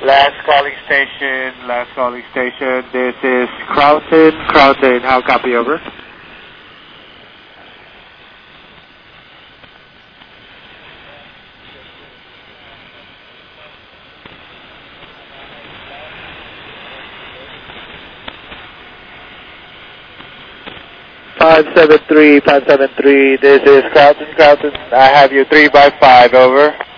Last calling station, this is Crownton, how copy, over? Five seven three, this is Crownton, I have you 3 by 5, over.